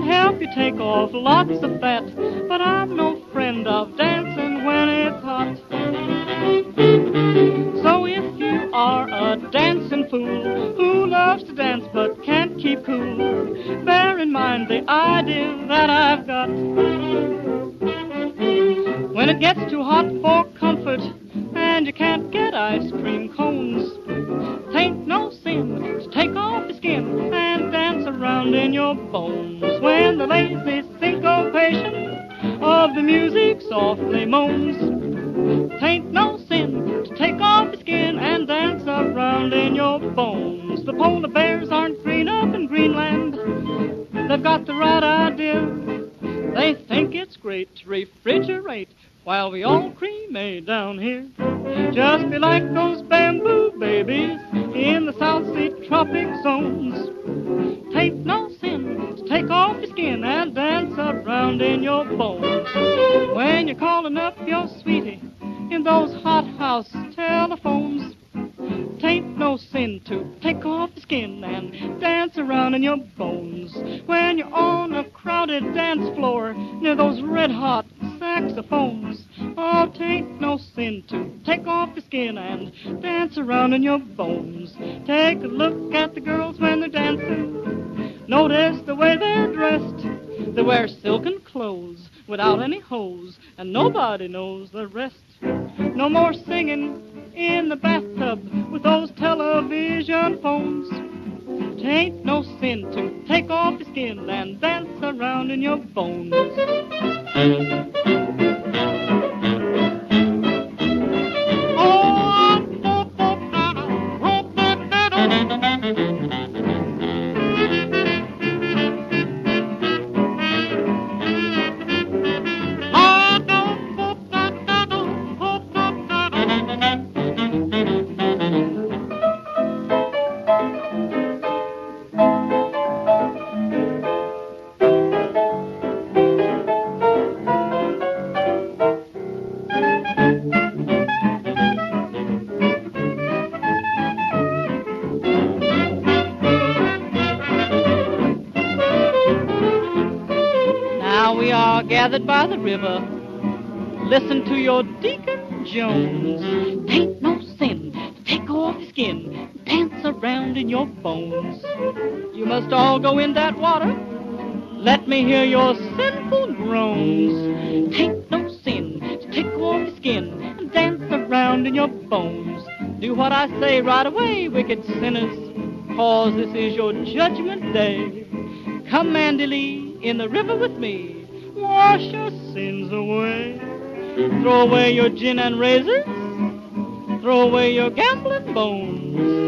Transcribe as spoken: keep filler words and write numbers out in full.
can help you take off lots of fat, but I'm no friend of dancing when it's hot. So if you are a dancing fool who loves to dance but can't keep cool, bear in mind the idea that I've got. When it gets too hot for comfort and you can't get ice cream cones, 'tain't no sin to take off your skin and dance around in your bones. When the lazy syncopation of the music softly moans, 'tain't no sin to take off your skin and dance around in your bones. The polar bears aren't green up in Greenland. They've got the right idea. They think it's great to refrigerate while we all cremate down here. Just be like those bamboo babies in the South Sea tropic zones. 'Tain't no sin to take off your skin and dance around in your bones. When you're calling up your sweetie in those hot house telephones, 'tain't no sin to take off your skin and dance around in your bones. When you're on a crowded dance floor near those red-hot saxophones, oh, 'tain't no sin to take off your skin and dance around in your bones. Take a look at the girls when they're dancing. Notice the way they're dressed. They wear silken clothes without any hose, and nobody knows the rest. No more singing in the bathtub with those television phones. 'Tain't no sin to take off your skin and dance around in your bones. Gathered by the river, listen to your Deacon Jones. 'Tain't no sin to take off your skin, dance around in your bones. You must all go in that water, let me hear your sinful groans. 'Tain't no sin to take off your skin and dance around in your bones. Do what I say right away, wicked sinners, 'cause this is your judgment day. Come, Mandy Lee, in the river with me, wash your sins away. Throw away your gin and razors, throw away your gambling bones.